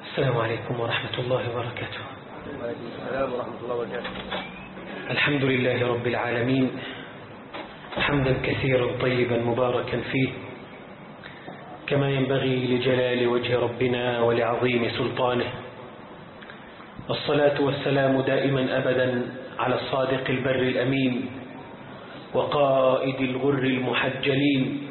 السلام عليكم ورحمة الله وبركاته. وعليكم السلام ورحمة الله وبركاته. الحمد لله رب العالمين، حمدا كثيرا طيبا مباركا فيه كما ينبغي لجلال وجه ربنا ولعظيم سلطانه. والصلاة والسلام دائما أبدا على الصادق البر الأمين وقائد الغر المحجلين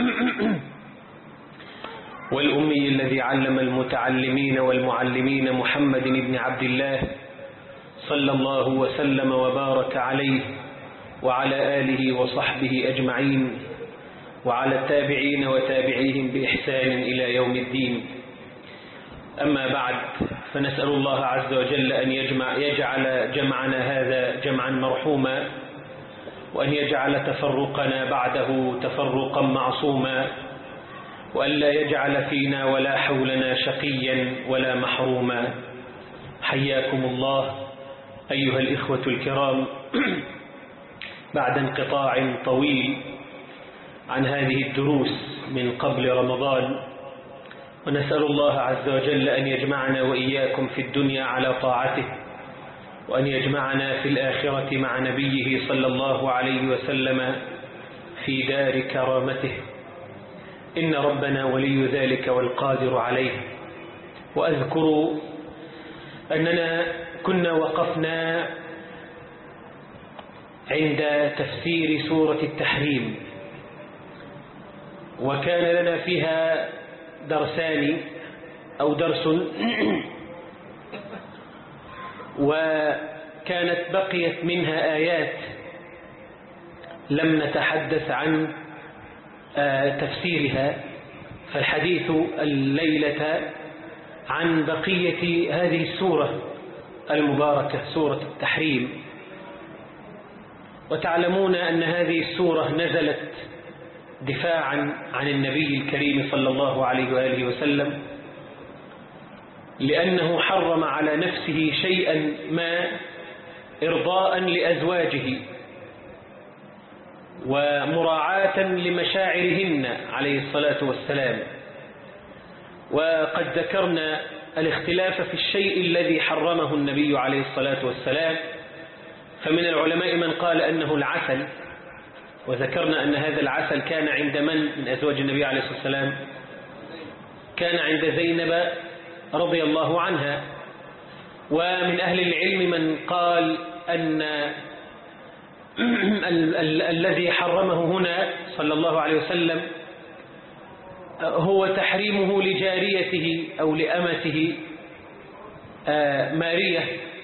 والأمي الذي علم المتعلمين والمعلمين محمد بن عبد الله صلى الله وسلم وبارك عليه وعلى آله وصحبه أجمعين وعلى التابعين وتابعيهم بإحسان إلى يوم الدين. أما بعد، فنسأل الله عز وجل أن يجعل جمعنا هذا جمعا مرحوما، وأن يجعل تفرقنا بعده تفرقا معصوما، وأن لا يجعل فينا ولا حولنا شقيا ولا محروما. حياكم الله أيها الإخوة الكرام بعد انقطاع طويل عن هذه الدروس من قبل رمضان، ونسأل الله عز وجل أن يجمعنا وإياكم في الدنيا على طاعته، وأن يجمعنا في الآخرة مع نبيه صلى الله عليه وسلم في دار كرامته، إن ربنا ولي ذلك والقادر عليه. وأذكر أننا كنا وقفنا عند تفسير سورة التحريم، وكان لنا فيها درسان أو درس، وكانت بقيت منها آيات لم نتحدث عن تفسيرها، فالحديث الليلة عن بقية هذه السورة المباركة سورة التحريم. وتعلمون أن هذه السورة نزلت دفاعا عن النبي الكريم صلى الله عليه وآله وسلم، لأنه حرم على نفسه شيئا ما إرضاء لأزواجه ومراعاة لمشاعرهن عليه الصلاة والسلام. وقد ذكرنا الاختلاف في الشيء الذي حرمه النبي عليه الصلاة والسلام، فمن العلماء من قال أنه العسل، وذكرنا أن هذا العسل كان عند من أزواج النبي عليه الصلاة والسلام؟ كان عند زينب رضي الله عنها. ومن أهل العلم من قال أن الذي حرمه هنا صلى الله عليه وسلم هو تحريمه لجاريته أو لأمته مارية،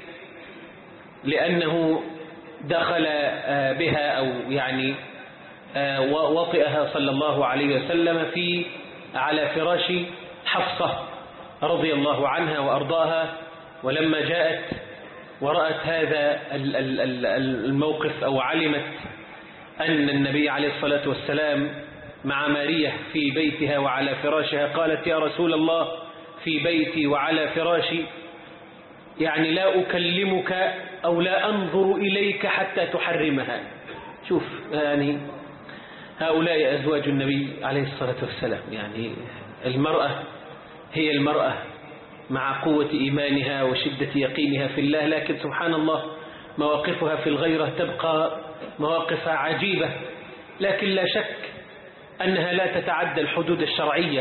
لأنه دخل بها أو يعني وطئها صلى الله عليه وسلم على فراش حفصة رضي الله عنها وأرضاها. ولما جاءت ورأت هذا الموقف أو علمت أن النبي عليه الصلاة والسلام مع مارية في بيتها وعلى فراشها، قالت: يا رسول الله، في بيتي وعلى فراشي، يعني لا أكلمك أو لا أنظر إليك حتى تحرمها. شوف يعني هؤلاء أزواج النبي عليه الصلاة والسلام، يعني المرأة هي المرأة مع قوة إيمانها وشدة يقينها في الله، لكن سبحان الله مواقفها في الغيرة تبقى مواقف عجيبة، لكن لا شك أنها لا تتعدى الحدود الشرعية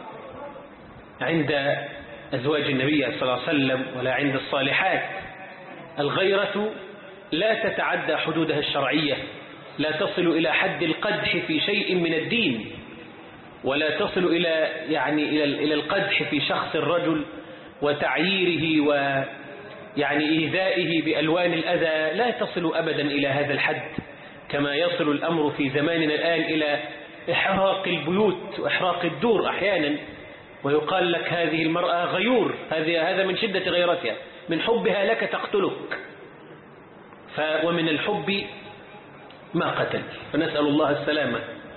عند أزواج النبي صلى الله عليه وسلم ولا عند الصالحات. الغيرة لا تتعدى حدودها الشرعية، لا تصل إلى حد القدح في شيء من الدين، ولا تصل إلى القدح في شخص الرجل وتعييره ويعني إيذائه بألوان الأذى، لا تصل أبدا إلى هذا الحد، كما يصل الأمر في زماننا الآن إلى إحراق البيوت وإحراق الدور أحيانا، ويقال لك هذه المرأة غيور، هذا من شدة غيرتها، من حبها لك تقتلك، ومن الحب ما قتل، فنسأل الله السلامة.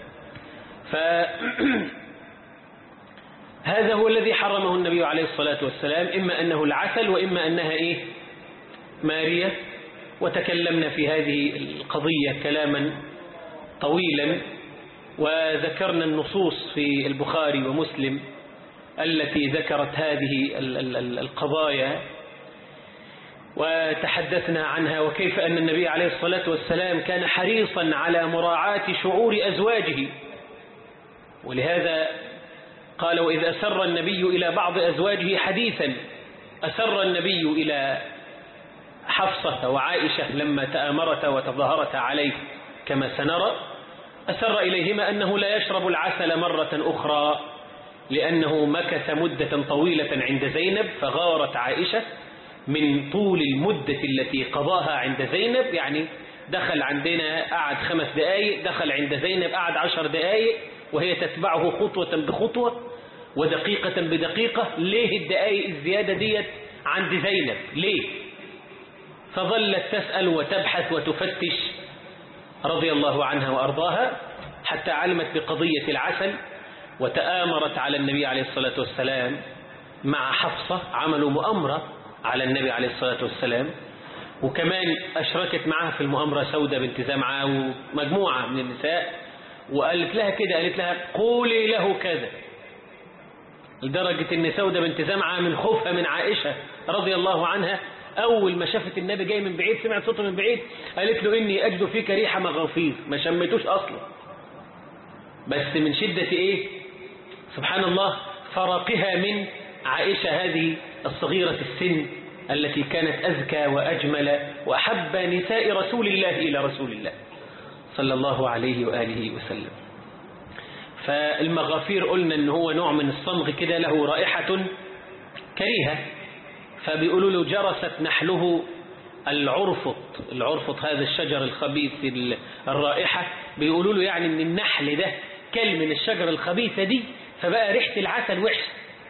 هذا هو الذي حرمه النبي عليه الصلاة والسلام، إما أنه العسل وإما أنها مارية. وتكلمنا في هذه القضية كلاما طويلا، وذكرنا النصوص في البخاري ومسلم التي ذكرت هذه القضايا وتحدثنا عنها، وكيف أن النبي عليه الصلاة والسلام كان حريصا على مراعاة شعور أزواجه. ولهذا قال: وإذ أسر النبي إلى بعض أزواجه حديثا. أسر النبي إلى حفصة وعائشة لما تآمرتا وتظاهرتا عليه كما سنرى، أسر إليهما أنه لا يشرب العسل مرة أخرى، لأنه مكث مدة طويلة عند زينب، فغارت عائشة من طول المدة التي قضاها عند زينب. يعني دخل عندنا قعد 5 دقائق، دخل عند زينب قعد 10 دقائق، وهي تتبعه خطوة بخطوة ودقيقة بدقيقة. ليه الدقائق الزيادة ديت عند زينب؟ ليه؟ فظلت تسأل وتبحث وتفتش رضي الله عنها وأرضاها، حتى علمت بقضية العسل وتآمرت على النبي عليه الصلاة والسلام مع حفصة. عملوا مؤامرة على النبي عليه الصلاة والسلام، وكمان أشركت معها في المؤامرة سودة بنت زمعة ومجموعة من النساء، وقالت لها كده، قالت لها: قولي له كذا. لدرجة أن سودة بنت زمعة من خوفها من عائشة رضي الله عنها، أول ما شافت النبي جاي من بعيد، سمعت صوته من بعيد، قالت له: إني أجد فيك ريحة مغافير. ما شمتوش أصلا، بس من شدة إيه؟ سبحان الله، فرقها من عائشة هذه الصغيرة السن التي كانت أزكى وأجمل وأحب نساء رسول الله إلى رسول الله صلى الله عليه وآله وسلم. فالمغافير قلنا أنه هو نوع من الصمغ كده، له رائحة كريهة، فبيقولوا له جرست نحله العرفط هذا الشجر الخبيث الرائحة، بيقولوا له يعني أن النحل ده كل من الشجر الخبيثة دي، فبقى ريحة العسل وحش.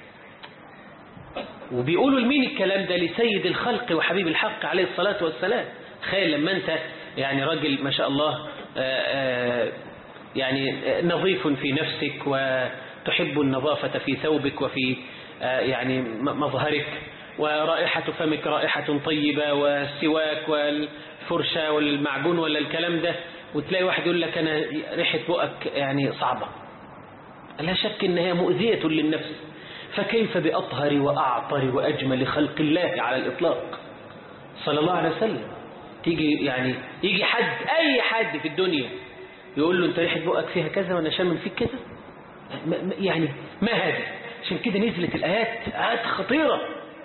وبيقولوا لمين الكلام ده؟ لسيد الخلق وحبيب الحق عليه الصلاة والسلام. تخيل لما أنت يعني راجل ما شاء الله يعني نظيف في نفسك، وتحب النظافة في ثوبك وفي يعني مظهرك، ورائحة فمك رائحة طيبة، والسواك والفرشة والمعجون ولا الكلام ده، وتلاقي واحد يقول لك: أنا ريحة بؤك يعني صعبة. لا شك أنها مؤذية للنفس، فكيف بأطهر وأعطر وأجمل خلق الله على الإطلاق صلى الله عليه وسلم؟ تيجي يعني يجي حد، أي حد في الدنيا، يقول له: أنت ريحة بؤك فيها كذا وأنا شامم فيك كذا؟ يعني ما هذا؟ عشان كده نزلت آيات خطيرة.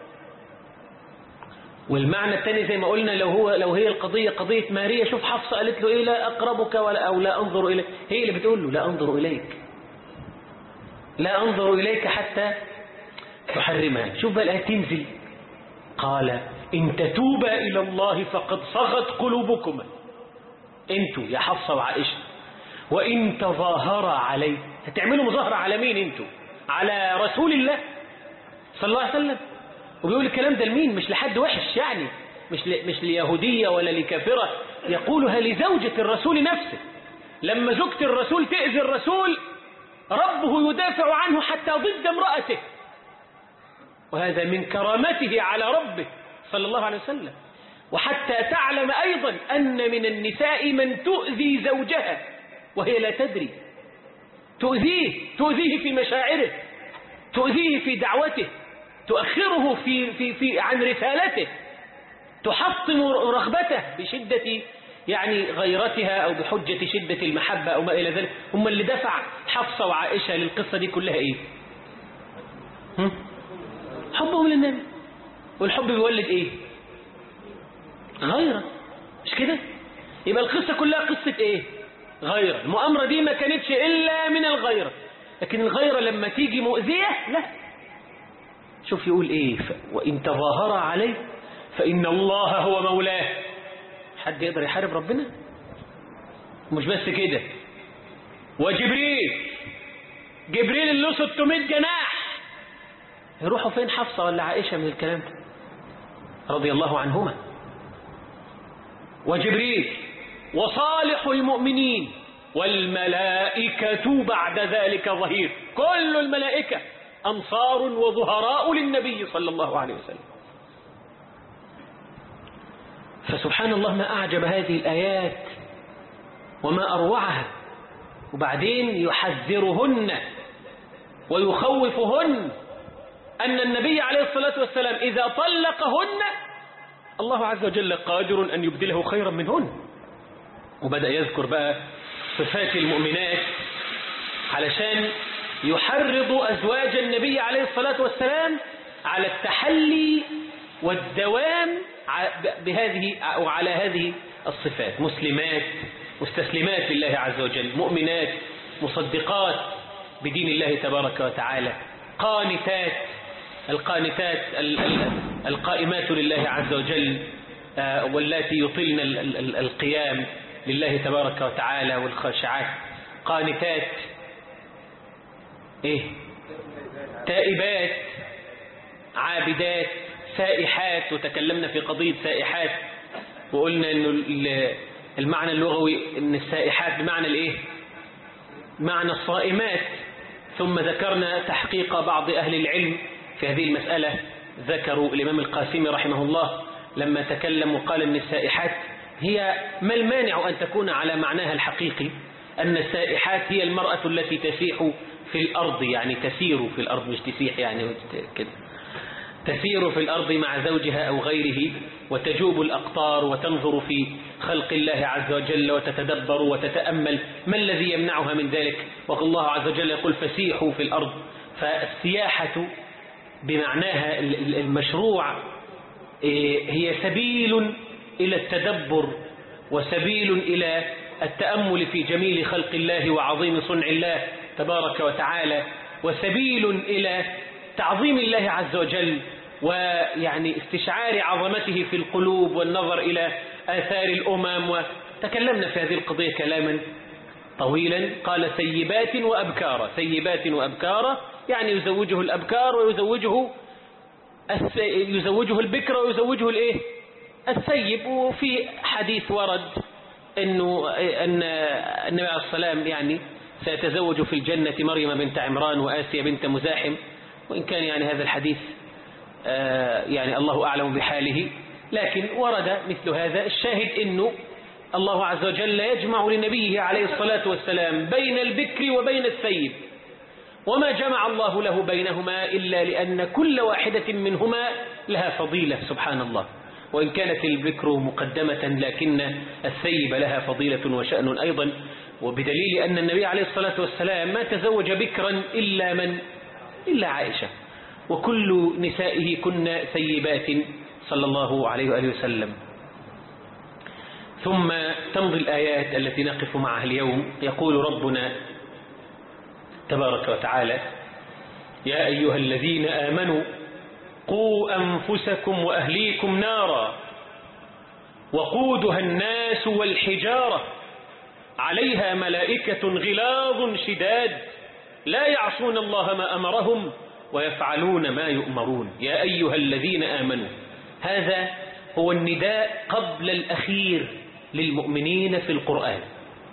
والمعنى الثاني زي ما قلنا، لو هي القضية قضية مارية، شوف حفصة قالت له إيه: لا أقربك أو لا أنظر إليك. هي اللي بتقول له: لا أنظر إليك، لا أنظر إليك حتى تحرمها. شوف بقى الآية تنزل: قال: إن تتوبا إلى الله فقد صغت قلوبكما. أنتوا يا حفصة وعائشة، وإن تظاهرا عليه. هتعملوا مظاهرة على مين أنتوا؟ على رسول الله صلى الله عليه وسلم. وبيقول الكلام ده لمين؟ مش لحد وحش يعني، مش ليهودية ولا لكافرة، يقولها لزوجة الرسول نفسه. لما زوجة الرسول تأذي الرسول، ربه يدافع عنه حتى ضد امرأته، وهذا من كرامته على ربه صلى الله عليه وسلم. وحتى تعلم أيضا أن من النساء من تؤذي زوجها وهي لا تدري، تؤذيه في مشاعره، تؤذيه في دعوته، تؤخره عن رسالته، تحطم رغبته بشدة يعني غيرتها، أو بحجة شدة المحبة أو ما إلى ذلك. هم اللي دفع حفصة وعائشة للقصة دي كلها إيه؟ حبهم للنبي. والحب بيولد إيه؟ غيرة، مش كده؟ يبقى القصة كلها قصة إيه؟ غيرة. المؤامرة دي ما كانتش إلا من الغيرة، لكن الغيرة لما تيجي مؤذية لا. شوف يقول إيه: وإن تظاهر عليه فإن الله هو مولاه. حد يقدر يحارب ربنا؟ مش بس كده، جبريل اللي له 600 جناح، يروحوا فين حفصة ولا عائشة من الكلام ده رضي الله عنهما؟ وجبريل وصالح المؤمنين والملائكة بعد ذلك ظهير. كل الملائكة أنصار وظهراء للنبي صلى الله عليه وسلم. فسبحان الله، ما أعجب هذه الآيات وما أروعها. وبعدين يحذرهن ويخوفهن أن النبي عليه الصلاة والسلام إذا طلقهن الله عز وجل قادر أن يبدله خيرا منهن. وبدأ يذكر بقى صفات المؤمنات علشان يحرض أزواج النبي عليه الصلاة والسلام على التحلي والدوام بهذه أو على هذه الصفات: مسلمات مستسلمات لله عز وجل، مؤمنات مصدقات بدين الله تبارك وتعالى، قانتات، القانتات القائمات لله عز وجل، واللاتي يطلن القيام لله تبارك وتعالى، والخاشعات، قانتات، تائبات، عابدات، سائحات. وتكلمنا في قضية سائحات وقلنا أنه المعنى اللغوي أن السائحات بمعنى معنى الصائمات. ثم ذكرنا تحقيق بعض أهل العلم في هذه المسألة، ذكروا الإمام القاسمي رحمه الله لما تكلم وقال أن السائحات هي ما المانع أن تكون على معناها الحقيقي، أن السائحات هي المرأة التي تسيح في الأرض، يعني تسير في الأرض، مش تسيح يعني كده، تسير في الأرض مع زوجها أو غيره، وتجوب الأقطار وتنظر في خلق الله عز وجل وتتدبر وتتأمل ما الذي يمنعها من ذلك. والله عز وجل يقول فسيحوا في الأرض. فالسياحة بمعناها المشروع هي سبيل إلى التدبر وسبيل إلى التأمل في جميل خلق الله وعظيم صنع الله تبارك وتعالى، وسبيل إلى تعظيم الله عز وجل ويعني استشعار عظمته في القلوب والنظر إلى آثار الأمم. وتكلمنا في هذه القضية كلاما طويلا. قال سيبات وأبكارا، سيبات وأبكارا يعني يزوجه الأبكار ويزوجه البكر ويزوجه السيب. وفي حديث ورد أن النبي عليه السلام يعني سيتزوج في الجنة مريم بنت عمران وآسيا بنت مزاحم، وإن كان يعني هذا الحديث يعني الله أعلم بحاله، لكن ورد مثل هذا. الشاهد أنه الله عز وجل يجمع لنبيه عليه الصلاة والسلام بين البكر وبين السيب، وما جمع الله له بينهما إلا لأن كل واحدة منهما لها فضيلة سبحان الله. وإن كانت البكر مقدمة لكن السيب لها فضيلة وشأن أيضا، وبدليل أن النبي عليه الصلاة والسلام ما تزوج بكرا إلا عائشة، وكل نسائه كن سيبات صلى الله عليه وآله وسلم. ثم تمضي الآيات التي نقف معها اليوم. يقول ربنا تبارك وتعالى: يا أيها الذين آمنوا قوا أنفسكم وأهليكم نارا وقودها الناس والحجارة عليها ملائكة غلاظ شداد لا يعصون الله ما أمرهم ويفعلون ما يؤمرون. يا أيها الذين آمنوا، هذا هو النداء قبل الأخير للمؤمنين في القرآن.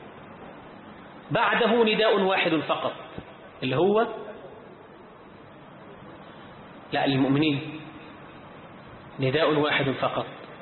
بعده نداء واحد فقط اللي هو للمؤمنين، نداء واحد فقط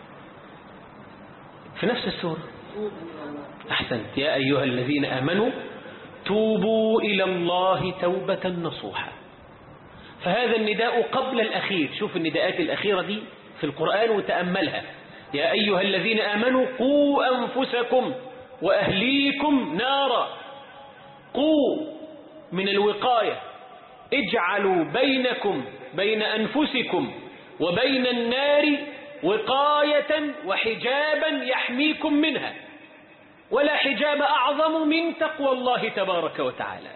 في نفس السورة. أحسنت. يا أيها الذين آمنوا توبوا إلى الله توبة نصوحا. فهذا النداء قبل الأخير. شوف النداءات الأخيرة دي في القرآن وتأملها. يا أيها الذين آمنوا قوا أنفسكم وأهليكم نارا. قوا من الوقاية، اجعلوا بينكم بين أنفسكم وبين النار وقاية وحجابا يحميكم منها، ولا حجاب أعظم من تقوى الله تبارك وتعالى.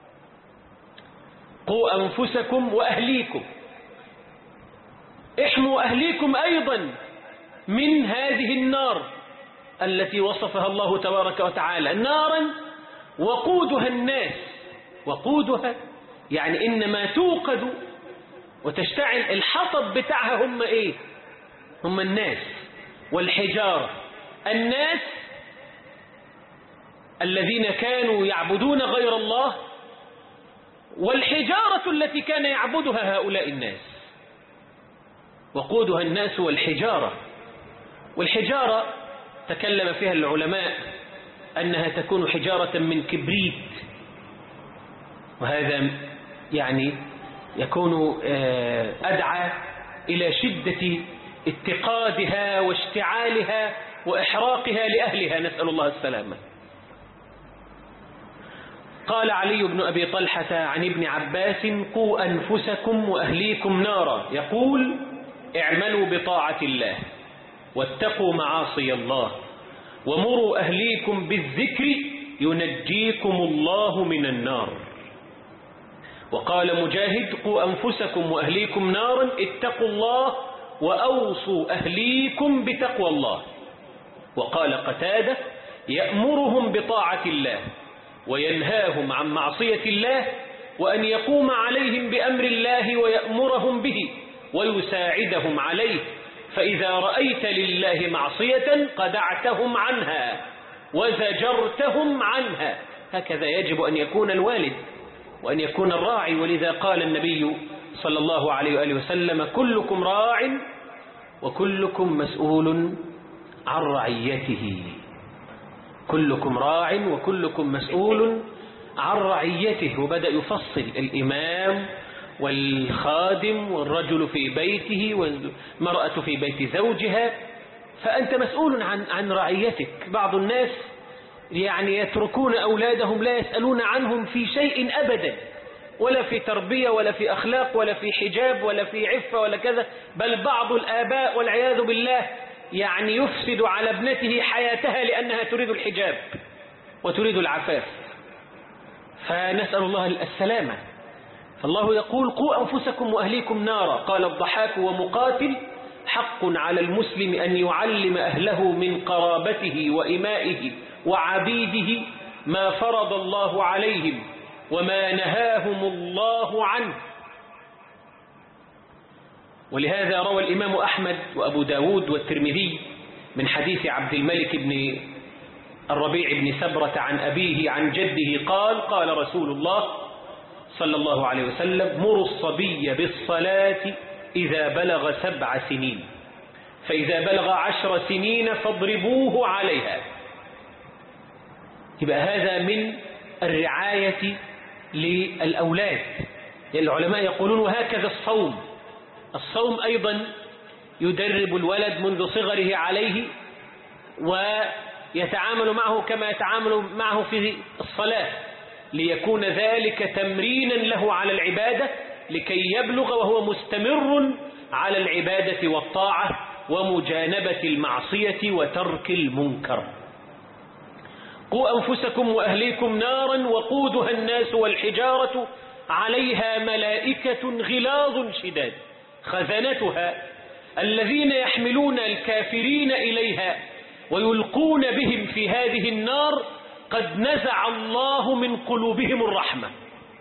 قوا أنفسكم وأهليكم، احموا أهليكم أيضا من هذه النار التي وصفها الله تبارك وتعالى نارا وقودها الناس. وقودها يعني إنما توقد وتشتعل، الحطب بتاعها هم إيه؟ هم الناس والحجارة. الناس الذين كانوا يعبدون غير الله، والحجارة التي كان يعبدها هؤلاء الناس. وقودها الناس والحجارة. والحجارة تكلم فيها العلماء أنها تكون حجارة من كبريت، وهذا يعني يكون أدعى إلى شدة اتقادها واشتعالها وإحراقها لأهلها، نسأل الله السلامة. قال علي بن أبي طلحة عن ابن عباس: قوا أنفسكم وأهليكم نارا، يقول: اعملوا بطاعة الله واتقوا معاصي الله ومروا أهليكم بالذكر ينجيكم الله من النار. وقال مجاهد: قوا أنفسكم وأهليكم نارا، اتقوا الله وأوصوا أهليكم بتقوى الله. وقال قتادة: يأمرهم بطاعة الله وينهاهم عن معصية الله، وأن يقوم عليهم بأمر الله ويأمرهم به ويساعدهم عليه، فإذا رأيت لله معصية قدعتهم عنها وزجرتهم عنها. هكذا يجب أن يكون الوالد وأن يكون الراعي. ولذا قال النبي صلى الله عليه وآله وسلم: كلكم راع وكلكم مسؤول عن رعيته. كلكم راع وكلكم مسؤول عن رعيته. وبدأ يفصل: الإمام والخادم والرجل في بيته والمرأة في بيت زوجها، فأنت مسؤول عن رعيتك. بعض الناس يعني يتركون أولادهم لا يسألون عنهم في شيء أبدا، ولا في تربية ولا في أخلاق ولا في حجاب ولا في عفة ولا كذا، بل بعض الآباء والعياذ بالله يعني يفسد على ابنته حياتها لأنها تريد الحجاب وتريد العفاف، فنسأل الله السلامة. فالله يقول: قوا أنفسكم وأهليكم نارا. قال الضحاك ومقاتل: حق على المسلم أن يعلم أهله من قرابته وإمائه وعبيده ما فرض الله عليهم وما نهاهم الله عنه. ولهذا روى الإمام أحمد وأبو داود والترمذي من حديث عبد الملك بن الربيع بن سبرة عن أبيه عن جده قال: قال رسول الله صلى الله عليه وسلم: مروا الصبي بالصلاة إذا بلغ 7 سنين، فإذا بلغ 10 سنين فاضربوه عليها. يبقى هذا من الرعاية للأولاد. العلماء يقولون: وهكذا الصوم أيضا يدرب الولد منذ صغره عليه ويتعامل معه كما يتعامل معه في الصلاة، ليكون ذلك تمرينا له على العبادة لكي يبلغ وهو مستمر على العبادة والطاعة ومجانبة المعصية وترك المنكر. قوا أنفسكم وأهليكم نارا وقودها الناس والحجارة عليها ملائكة غلاظ شداد خزنتها الذين يحملون الكافرين إليها ويلقون بهم في هذه النار قد نزع الله من قلوبهم الرحمة.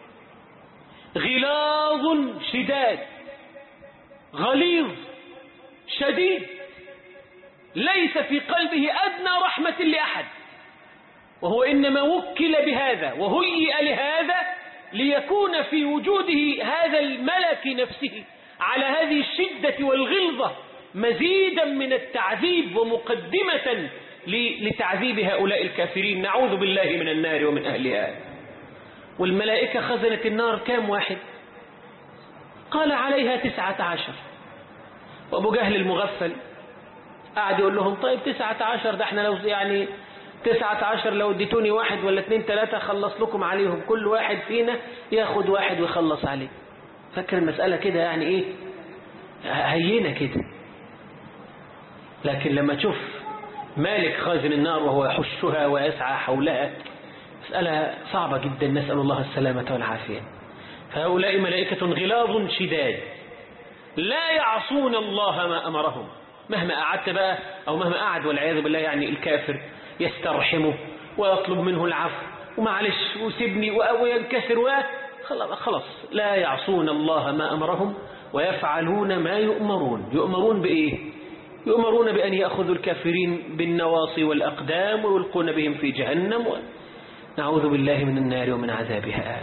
غلاظ شداد، غليظ شديد، ليس في قلبه أدنى رحمة لأحد، وهو إنما وكل بهذا وهيئ لهذا ليكون في وجوده هذا الملك نفسه على هذه الشدة والغلظة مزيدا من التعذيب ومقدمة لتعذيب هؤلاء الكافرين. نعوذ بالله من النار ومن أهلها. والملائكة خزنة النار كام واحد؟ قال عليها 19. وأبو جهل المغفل قاعد يقول لهم: طيب 19 ده احنا لو يعني 19 لو اديتوني 1 ولا 2 3 خلص لكم عليهم، كل واحد فينا ياخد 1 ويخلص عليه. فكر المسألة كده يعني ايه هينة كده. لكن لما تشوف مالك خازن النار وهو يحشها ويسعى حولها، مسألة صعبة جدا، نسأل الله السلامة والعافية. فهؤلاء ملائكة غلاظ شداد لا يعصون الله ما أمرهم. مهما قعدت بقى أو مهما قعد والعياذ بالله يعني الكافر يسترحمه ويطلب منه العفو ومعلش وسيبني وينكسر خلاص لا يعصون الله ما أمرهم ويفعلون ما يؤمرون. يؤمرون بإيه؟ يؤمرون بأن يأخذوا الكافرين بالنواصي والأقدام ويلقون بهم في جهنم نعوذ بالله من النار ومن عذابها.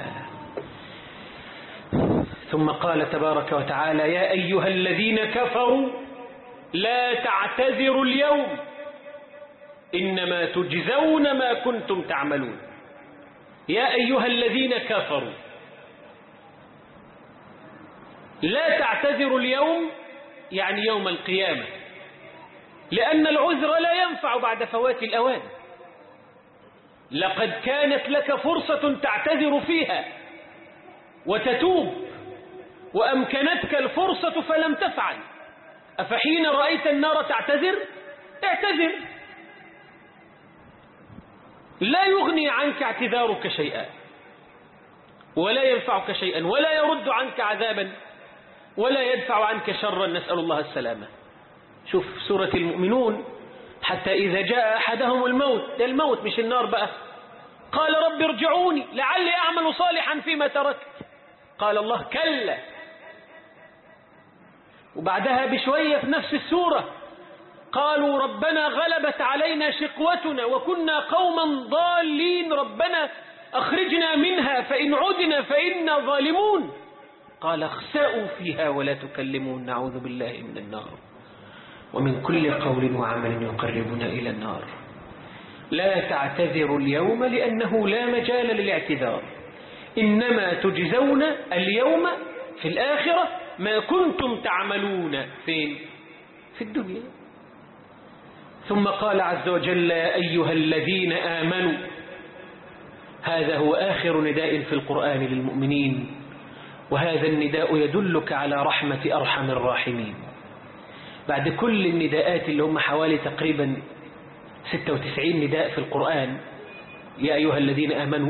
ثم قال تبارك وتعالى: يا أيها الذين كفروا لا تعتذروا اليوم إنما تجزون ما كنتم تعملون. يا أيها الذين كفروا، لا تعتذر اليوم يعني يوم القيامة، لأن العذر لا ينفع بعد فوات الأوان. لقد كانت لك فرصة تعتذر فيها وتتوب، وأمكنتك الفرصة فلم تفعل. أفحين رأيت النار تعتذر؟ اعتذر، لا يغني عنك اعتذارك شيئا، ولا ينفعك شيئا، ولا يرد عنك عذابا، ولا يدفع عنك شرا، نسأل الله السلامة. شوف سورة المؤمنون، حتى إذا جاء أحدهم الموت، ده الموت مش النار بقى، قال رب ارجعوني لعلي أعمل صالحا فيما تركت، قال الله كلا. وبعدها بشوية في نفس السورة قالوا ربنا غلبت علينا شقوتنا وكنا قوما ضالين ربنا أخرجنا منها فإن عدنا فإنا ظالمون، قال اخسأوا فيها ولا تكلمون نعوذ بالله من النار ومن كل قول وعمل يقربنا إلى النار. لا تعتذروا اليوم لأنه لا مجال للاعتذار، إنما تجزون اليوم في الآخرة ما كنتم تعملون فين؟ في الدنيا. ثم قال عز وجل أيها الذين آمنوا، هذا هو آخر نداء في القرآن للمؤمنين، وهذا النداء يدلك على رحمة أرحم الراحمين. بعد كل النداءات اللي هم حوالي تقريبا 96 نداء في القرآن، يا أيها الذين آمنوا،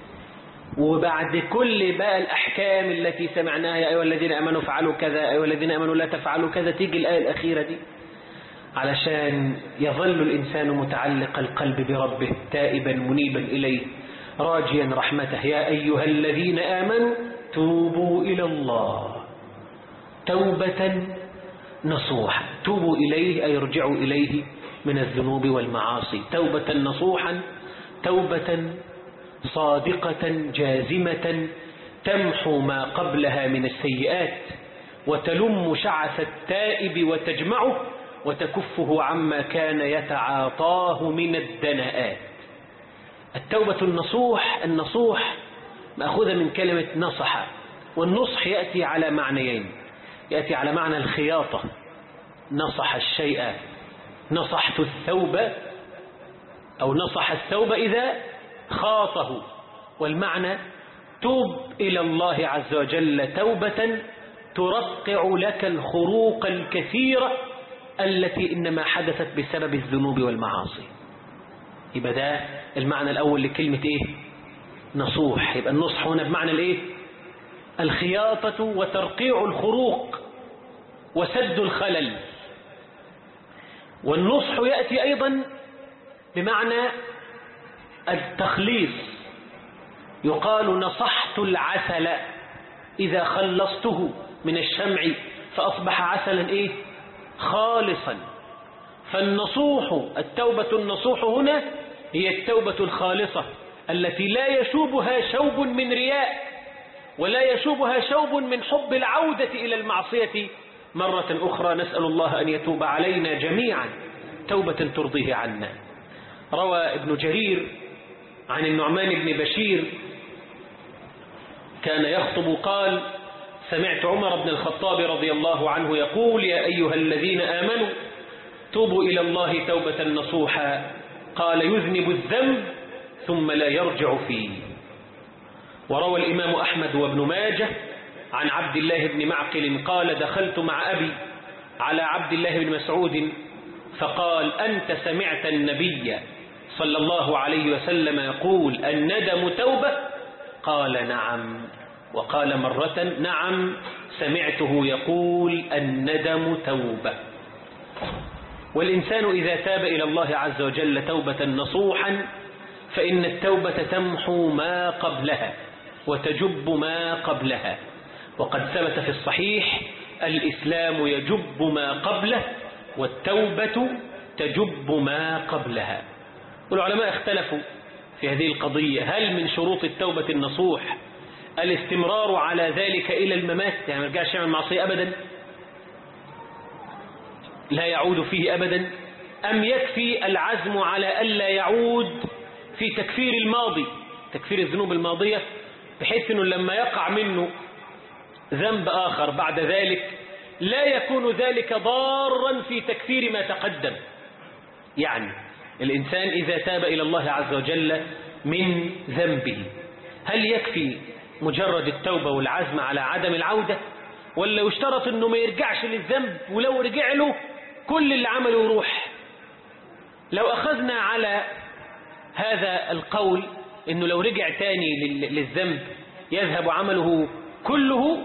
وبعد كل بقى الأحكام التي سمعناها، يا أيها الذين آمنوا فعلوا كذا، يا أيها الذين آمنوا لا تفعلوا كذا، تيجي الآية الأخيرة دي علشان يظل الإنسان متعلق القلب بربه تائبا منيبا إليه راجيا رحمته. يا أيها الذين آمنوا توبوا إلى الله توبة نصوحا، توبوا إليه أي ارجعوا إليه من الذنوب والمعاصي، توبة نصوحا، توبة صادقة جازمة تمحو ما قبلها من السيئات وتلم شعث التائب وتجمعه وتكفه عما كان يتعاطاه من الدناءات. التوبة النصوح، النصوح مأخوذة من كلمة نصح، والنصح يأتي على معنيين، يأتي على معنى الخياطة، نصح الشيء، نصحت الثوب، أو نصح الثوب إذا خاطه، والمعنى توب إلى الله عز وجل توبة ترقع لك الخروق الكثيرة التي إنما حدثت بسبب الذنوب والمعاصي. يبقى ده المعنى الأول لكلمة إيه؟ نصوح. يبقى النصح هنا بمعنى الإيه؟ الخياطة وترقيع الخروق وسد الخلل. والنصح يأتي أيضا بمعنى التخليص، يقال نصحت العسل إذا خلصته من الشمع فأصبح عسلا إيه؟ خالصا. فالنصوح، التوبة النصوح هنا هي التوبة الخالصة التي لا يشوبها شوب من رياء، ولا يشوبها شوب من حب العودة إلى المعصية مرة أخرى. نسأل الله أن يتوب علينا جميعا توبة ترضيه عنا. روى ابن جرير عن النعمان بن بشير كان يخطب قال سمعت عمر بن الخطاب رضي الله عنه يقول يا أيها الذين آمنوا توبوا إلى الله توبة نصوحا، قال يذنب الذنب ثم لا يرجع فيه. وروى الإمام أحمد وابن ماجه عن عبد الله بن معقل قال دخلت مع أبي على عبد الله بن مسعود فقال أنت سمعت النبي صلى الله عليه وسلم يقول الندم توبة؟ قال نعم. وقال مرة نعم سمعته يقول الندم توبة. والإنسان إذا تاب إلى الله عز وجل توبة نصوحا فإن التوبة تمحو ما قبلها وتجب ما قبلها. وقد ثبت في الصحيح الإسلام يجب ما قبله والتوبة تجب ما قبلها. والعلماء اختلفوا في هذه القضية، هل من شروط التوبة النصوح الاستمرار على ذلك إلى الممات، يعني ما يرجعش يعمل معصية أبدا لا يعود فيه أبدا، أم يكفي العزم على ألا يعود في تكفير الماضي، تكفير الذنوب الماضية، بحيث أنه لما يقع منه ذنب آخر بعد ذلك لا يكون ذلك ضارا في تكفير ما تقدم. يعني الإنسان إذا تاب إلى الله عز وجل من ذنبه هل يكفي مجرد التوبة والعزم على عدم العودة، ولا يشترط أنه ما يرجعش للذنب، ولو رجع له كل اللي عمله يروح؟ لو أخذنا على هذا القول أنه لو رجع تاني للذنب يذهب عمله كله،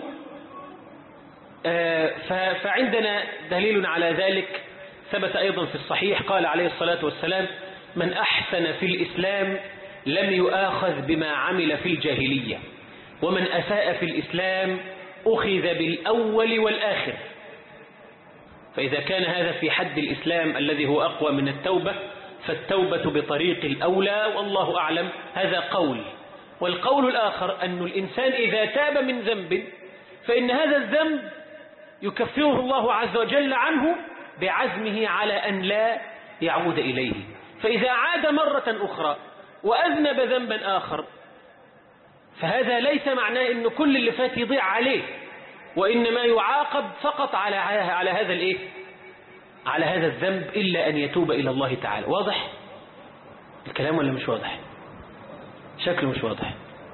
فعندنا دليل على ذلك ثبت أيضا في الصحيح. قال عليه الصلاة والسلام: من أحسن في الإسلام لم يؤاخذ بما عمل في الجاهلية، ومن أساء في الإسلام أخذ بالأول والآخر. فإذا كان هذا في حد الإسلام الذي هو أقوى من التوبة، فالتوبة بطريق الأولى، والله أعلم. هذا قول. والقول الآخر أن الإنسان إذا تاب من ذنب فإن هذا الذنب يكفره الله عز وجل عنه بعزمه على أن لا يعود إليه. فإذا عاد مرة أخرى وأذنب ذنبا آخر فهذا ليس معناه أن كل اللي فات يضيع عليه، وإنما يعاقب فقط على هذا الإيه؟ على هذا الذنب، إلا أن يتوب إلى الله تعالى. واضح الكلام ولا مش واضح؟ شكله مش واضح.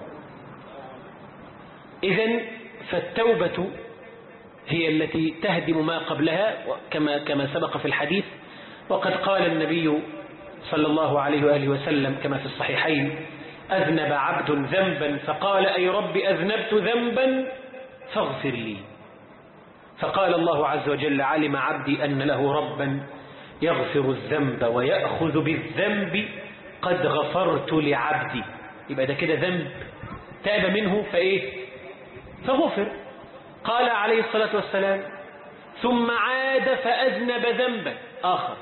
إذن فالتوبة هي التي تهدم ما قبلها كما سبق في الحديث. وقد قال النبي صلى الله عليه وآله وسلم كما في الصحيحين: أذنب عبد ذنبا فقال: أي رب أذنبت ذنبا فاغفر لي. فقال الله عز وجل: علم عبدي أن له ربا يغفر الذنب ويأخذ بالذنب قد غفرت لعبدي. يبقى ده كده ذنب تاب منه فغفر. قال عليه الصلاة والسلام: ثم عاد فأذنب ذنبا آخر.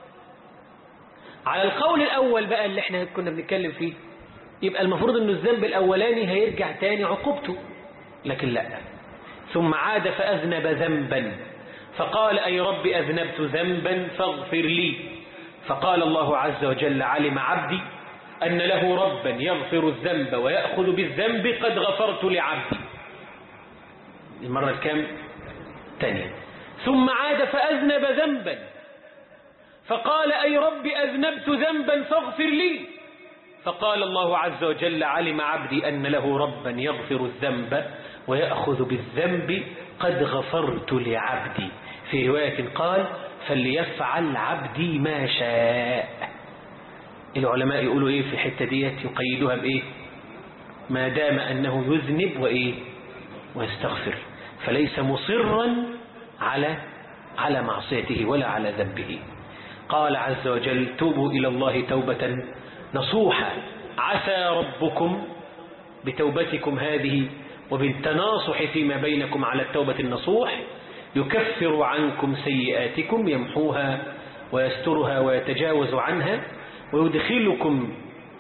على القول الأول بقى اللي احنا كنا بنتكلم فيه، يبقى المفروض أن الذنب الأولاني هيرجع تاني عقوبته، لكن لا. ثم عاد فأذنب ذنبا فقال: أي رب أذنبت ذنبا فاغفر لي. فقال الله عز وجل: علم عبدي أن له ربا يغفر الذنب ويأخذ بالذنب قد غفرت لعبدي. المرة الكام؟ تانية. ثم عاد فأذنب ذنبا فقال: أي رب أذنبت ذنبا فاغفر لي. فقال الله عز وجل: علم عبدي أن له ربا يغفر الذنب ويأخذ بالذنب قد غفرت لعبدي. في رواية قال: فليفعل عبدي ما شاء. العلماء يقولوا في الحتة ديت يقيدوها ما دام أنه يذنب ويستغفر، فليس مصرا على معصيته ولا على ذنبه. قال عز وجل: توبوا إلى الله توبة نصوحا عسى ربكم بتوبتكم هذه وبالتناصح فيما بينكم على التوبة النصوح يكفر عنكم سيئاتكم، يمحوها ويسترها ويتجاوز عنها، ويدخلكم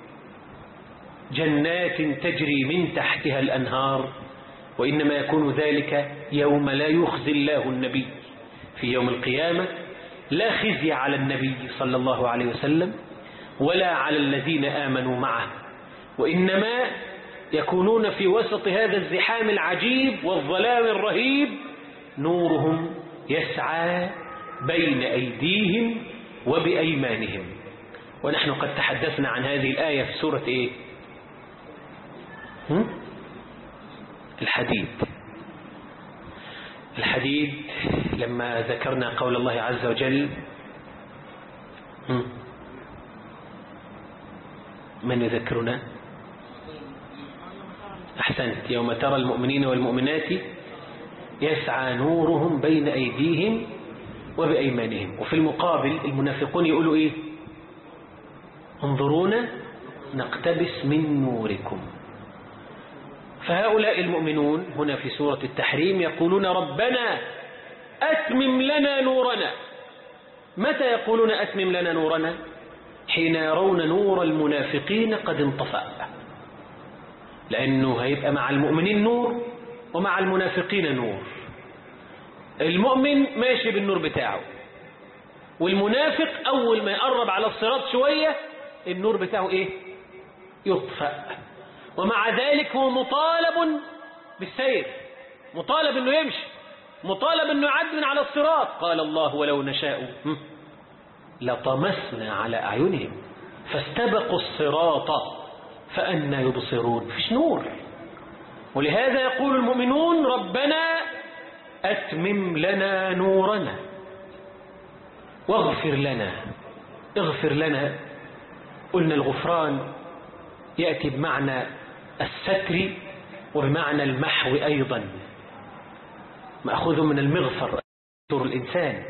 جنات تجري من تحتها الأنهار. وإنما يكون ذلك يوم لا يخزي الله النبي. في يوم القيامة لا خزي على النبي صلى الله عليه وسلم ولا على الذين آمنوا معه، وإنما يكونون في وسط هذا الزحام العجيب والظلام الرهيب نورهم يسعى بين أيديهم وبأيمانهم. ونحن قد تحدثنا عن هذه الآية في سورة الحديد لما ذكرنا قول الله عز وجل: من يذكرنا؟ أحسنت. يوم ترى المؤمنين والمؤمنات يسعى نورهم بين أيديهم وبأيمانهم. وفي المقابل المنافقون يقولوا انظرونا نقتبس من نوركم. فهؤلاء المؤمنون هنا في سورة التحريم يقولون: ربنا أتمم لنا نورنا. متى يقولون أتمم لنا نورنا؟ حين يرون نور المنافقين قد انطفأ، لأنه هيبقى مع المؤمنين نور ومع المنافقين نور. المؤمن ماشي بالنور بتاعه، والمنافق أول ما يقرب على الصراط شوية النور بتاعه يطفأ، ومع ذلك هو مطالب بالسير مطالب أنه يمشي، مطالب أنه يعد من على الصراط. قال الله ولو نشاء لطمسنا على أعينهم فاستبقوا الصراط فأنى يبصرون. فيش نور. ولهذا يقول المؤمنون ربنا أتمم لنا نورنا واغفر لنا. اغفر لنا، قلنا الغفران يأتي بمعنى الستر وبمعنى المحو أيضا، مأخوذ من المغفر يستر الإنسان.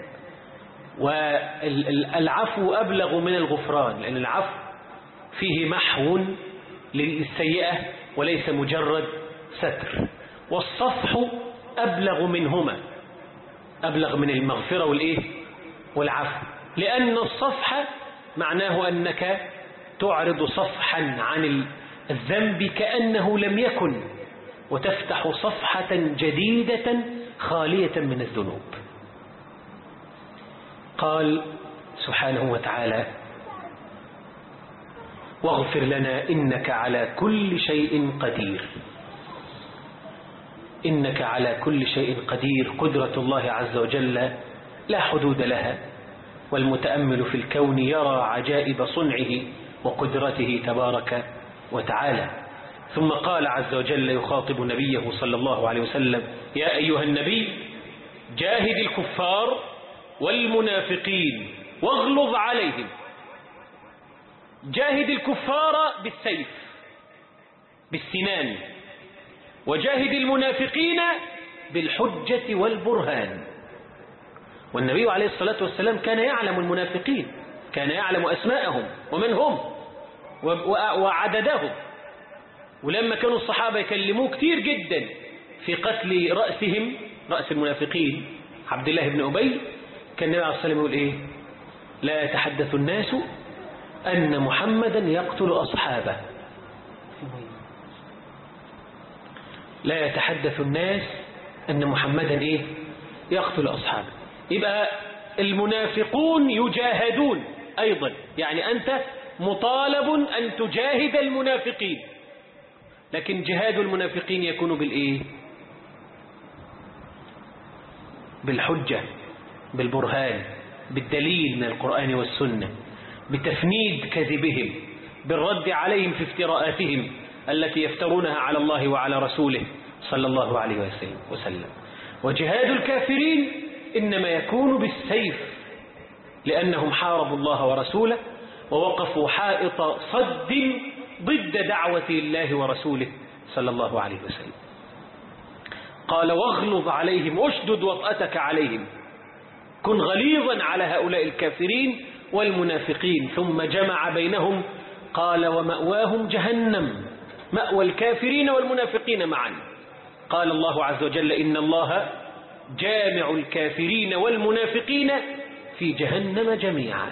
والعفو أبلغ من الغفران، لأن العفو فيه محو للسيئة وليس مجرد ستر. والصفح أبلغ منهما، أبلغ من المغفرة والعفو، لأن الصفح معناه أنك تعرض صفحا عن الذنب كأنه لم يكن، وتفتح صفحة جديدة خالية من الذنوب. قال سبحانه وتعالى واغفر لنا إنك على كل شيء قدير. إنك على كل شيء قدير. قدرة الله عز وجل لا حدود لها، والمتأمل في الكون يرى عجائب صنعه وقدرته تبارك وتعالى. ثم قال عز وجل يخاطب نبيه صلى الله عليه وسلم يا أيها النبي جاهد الكفار والمنافقين واغلظ عليهم. جاهد الكفار بالسيف بالسنان، وجاهد المنافقين بالحجة والبرهان. والنبي عليه الصلاة والسلام كان يعلم المنافقين، كان يعلم أسماءهم ومن هم وعددهم. ولما كانوا الصحابة يكلموه كتير جدا في قتل رأسهم، رأس المنافقين عبد الله بن أبي، كان النبي عليه الصلاة والسلام يقول إيه؟ لا يتحدث الناس أن محمدا يقتل أصحابه. لا يتحدث الناس أن محمدا يقتل أصحابه. يبقى المنافقون يجاهدون أيضا، يعني أنت مطالب أن تجاهد المنافقين، لكن جهاد المنافقين يكون بالحجة، بالبرهان، بالدليل من القرآن والسنة، بتفنيد كذبهم، بالرد عليهم في افتراءاتهم التي يفترونها على الله وعلى رسوله صلى الله عليه وسلم. وجهاد الكافرين إنما يكون بالسيف، لأنهم حاربوا الله ورسوله ووقفوا حائط صد ضد دعوة الله ورسوله صلى الله عليه وسلم. قال واغلظ عليهم، أشدد وطأتك عليهم، كن غليظا على هؤلاء الكافرين والمنافقين. ثم جمع بينهم قال ومأواهم جهنم، مأوى الكافرين والمنافقين معا. قال الله عز وجل إن الله جامع الكافرين والمنافقين في جهنم جميعا،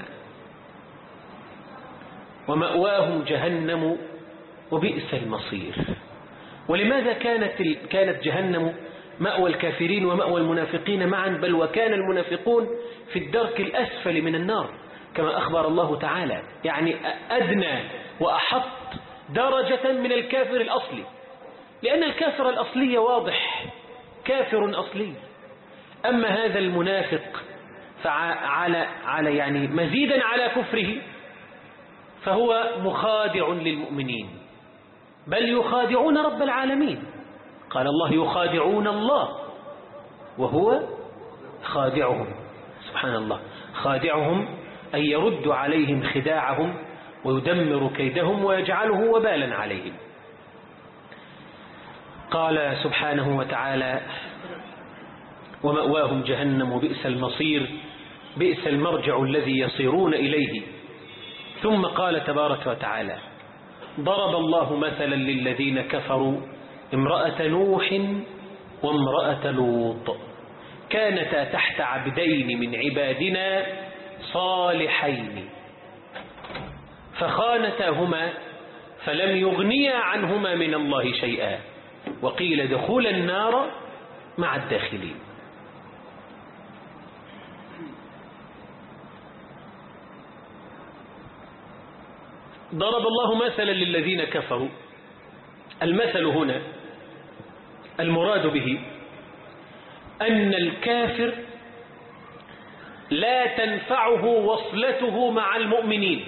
ومأواهم جهنم وبئس المصير. ولماذا كانت جهنم مأوى الكافرين ومأوى المنافقين معا؟ بل وكان المنافقون في الدرك الأسفل من النار كما أخبر الله تعالى، يعني أدنى وأحط درجة من الكافر الأصلي، لأن الكافر الأصلي واضح، كافر أصلي. أما هذا المنافق فعلى يعني مزيدا على كفره فهو مخادع للمؤمنين، بل يخادعون رب العالمين. قال الله يخادعون الله وهو خادعهم. سبحان الله، خادعهم أن يرد عليهم خداعهم ويدمر كيدهم ويجعله وبالا عليهم. قال سبحانه وتعالى ومأواهم جهنم وبئس المصير، بئس المرجع الذي يصيرون إليه. ثم قال تبارك وتعالى ضرب الله مثلا للذين كفروا امرأة نوح وامرأة لوط كانتا تحت عبدين من عبادنا صالحين فخانتاهما فلم يغنيا عنهما من الله شيئا وقيل ادخلا النار مع الداخلين. ضرب الله مثلا للذين كفروا. المثل هنا المراد به أن الكافر لا تنفعه وصلته مع المؤمنين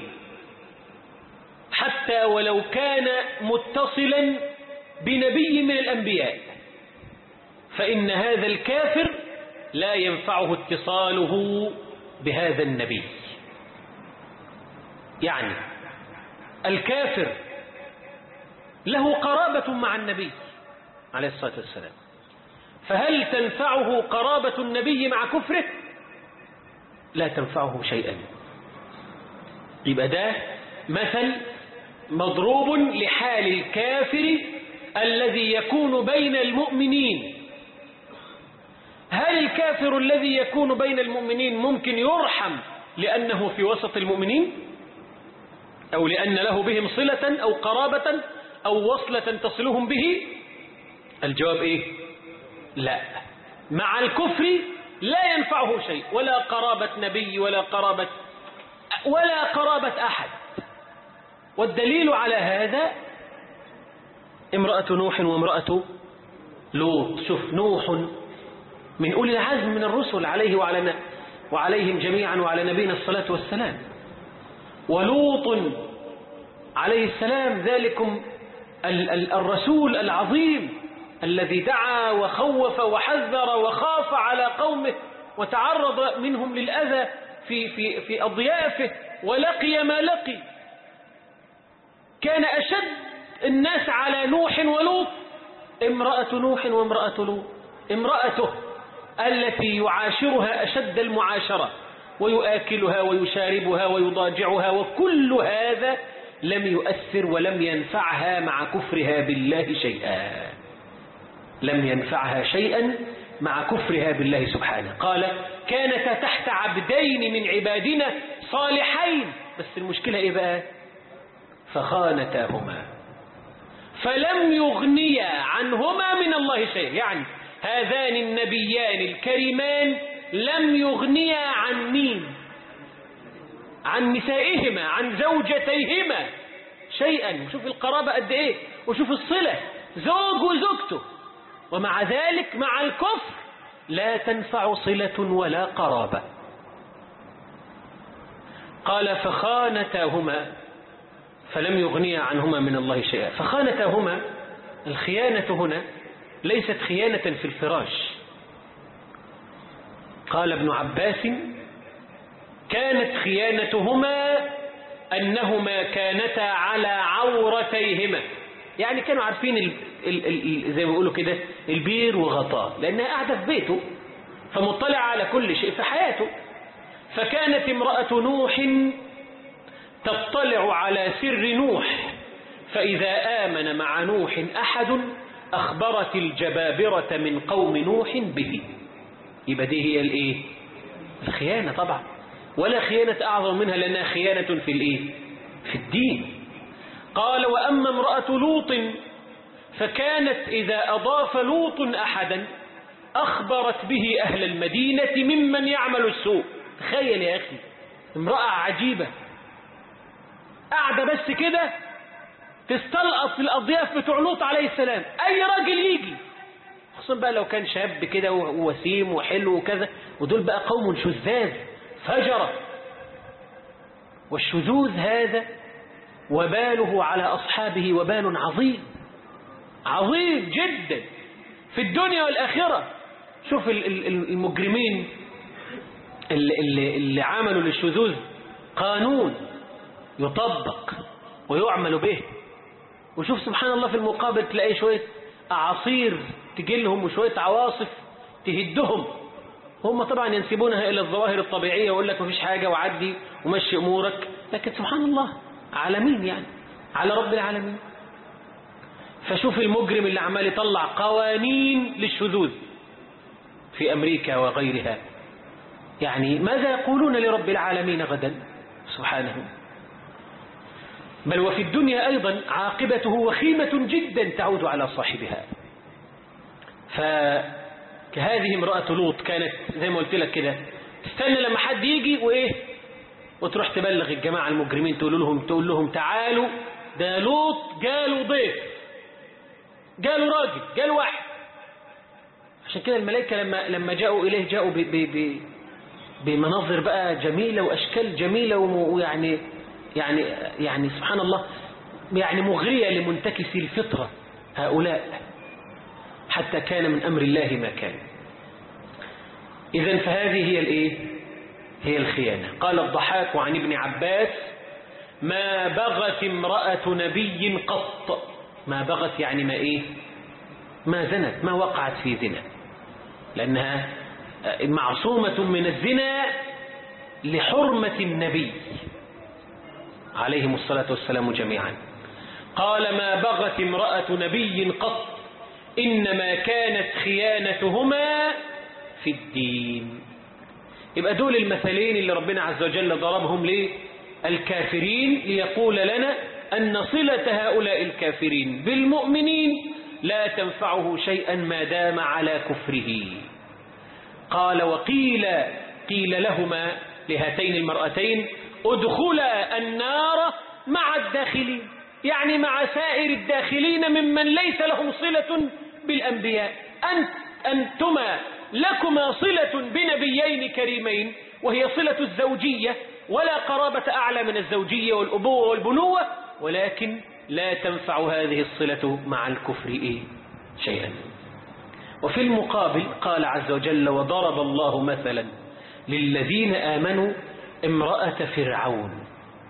حتى ولو كان متصلا بنبي من الأنبياء، فإن هذا الكافر لا ينفعه اتصاله بهذا النبي. يعني الكافر له قرابة مع النبي عليه الصلاة والسلام، فهل تنفعه قرابة النبي مع كفره؟ لا تنفعه شيئا. يبقى ده مثل مضروب لحال الكافر الذي يكون بين المؤمنين. هل الكافر الذي يكون بين المؤمنين ممكن يرحم لأنه في وسط المؤمنين، أو لأن له بهم صلة أو قرابة أو وصلة تصلهم به؟ الجواب إيه؟ لا. مع الكفر لا ينفعه شيء، ولا قرابة نبي ولا قرابة أحد. والدليل على هذا امرأة نوح وامرأة لوط. شوف، نوح من أولي العزم من الرسل عليه وعليهم جميعا وعلى نبينا الصلاة والسلام، ولوط عليه السلام ذلكم الرسول العظيم الذي دعا وخوف وحذر وخاف على قومه وتعرض منهم للأذى في أضيافه ولقي ما لقي. كان أشد الناس على نوح ولوط امرأة نوح وامرأة لوط، امرأته التي يعاشرها أشد المعاشرة ويؤكلها ويشاربها ويضاجعها، وكل هذا لم يؤثر ولم ينفعها مع كفرها بالله شيئا. لم ينفعها شيئا مع كفرها بالله سبحانه. قال: كانتا تحت عبدين من عبادنا صالحين، بس المشكلة إيه بقى؟ فخانتاهما فلم يغنيا عنهما من الله شيئا. يعني هذان النبيان الكريمان لم يغنيا عن مين؟ عن نسائهما، عن زوجتيهما شيئا. وشوف القرابة قد ايه، وشوف الصلة، زوج وزوجته، ومع ذلك مع الكفر لا تنفع صلة ولا قرابة. قال: فخانتاهما فلم يغنيا عنهما من الله شيئا. فخانتاهما، الخيانة هنا ليست خيانة في الفراش. قال ابن عباس: كانت خيانتهما أنهما كانتا على عورتيهما، يعني كانوا عارفين زي ما بيقولوا كده البير وغطاه، لأنها قاعدة في بيته فمطلع على كل شيء في حياته. فكانت امرأة نوح تطلع على سر نوح، فإذا آمن مع نوح أحد أخبرت الجبابرة من قوم نوح به. يبقى دي هي الايه؟ الخيانة طبعا، ولا خيانة أعظم منها لأنها خيانة في الايه؟ في الدين. قال: وأما امرأة لوط فكانت إذا أضاف لوط أحدا أخبرت به أهل المدينة ممن يعمل السوء. تخيل يا أخي، امرأة عجيبة قاعدة بس كده تستلقط الأضياف بتوع لوط عليه السلام. أي راجل يجي، خصوصا بقى لو كان شاب كده ووسيم وحلو وكذا، ودول بقى قوم شذاذ فجرة. والشذوذ هذا وباله على أصحابه وبال عظيم عظيم جدا في الدنيا والآخرة. شوف المجرمين اللي عملوا للشذوذ قانون يطبق ويعمل به، وشوف سبحان الله في المقابل تلاقي شوية أعاصير تجيلهم وشوية عواصف تهدهم. هم طبعا ينسبونها إلى الظواهر الطبيعية ويقول لك مفيش حاجة وعدي ومشي أمورك، لكن سبحان الله عالمين، يعني على رب العالمين. فشوف المجرم اللي عمال يطلع قوانين للشذوذ في أمريكا وغيرها، يعني ماذا يقولون لرب العالمين غدا سبحانه؟ بل وفي الدنيا أيضا عاقبته وخيمة جدا تعود على صاحبها. فهذه امرأة لوط كانت زي ما قلت لك كده تستنى لما حد يجي وإيه، وتروح تبلغ الجماعة المجرمين تقول لهم تعالوا، ده لوط جاله ضيف، جاله راجل، جاله واحد، عشان كده الملائكة لما جاءوا إليه جاءوا بمناظر بقى جميلة وأشكال جميلة يعني سبحان الله، يعني مغرية لمنتكسي الفطرة هؤلاء، حتى كان من أمر الله ما كان. إذن فهذه هي الإيه؟ هي الخيانة. قال الضحاك عن ابن عباس: ما بغت امرأة نبي قط. ما بغت يعني ما إيه؟ ما زنت، ما وقعت في زنا، لأنها معصومة من الزنا لحرمة النبي عليهم الصلاة والسلام جميعا. قال: ما بغت امرأة نبي قط، إنما كانت خيانتهما في الدين. يبقى دول المثلين اللي ربنا عز وجل ضربهم للكافرين ليقول لنا أن صلة هؤلاء الكافرين بالمؤمنين لا تنفعه شيئا ما دام على كفره. قال: قيل لهما، لهاتين المرأتين: ادخلا النار مع الداخلين، يعني مع سائر الداخلين ممن ليس لهم صلة بالأنبياء. أنتما لكما صلة بنبيين كريمين، وهي صلة الزوجية، ولا قرابة أعلى من الزوجية والأبوة والبنوة، ولكن لا تنفع هذه الصلة مع الكفر شيئا. وفي المقابل قال عز وجل: وضرب الله مثلا للذين آمنوا امرأة فرعون.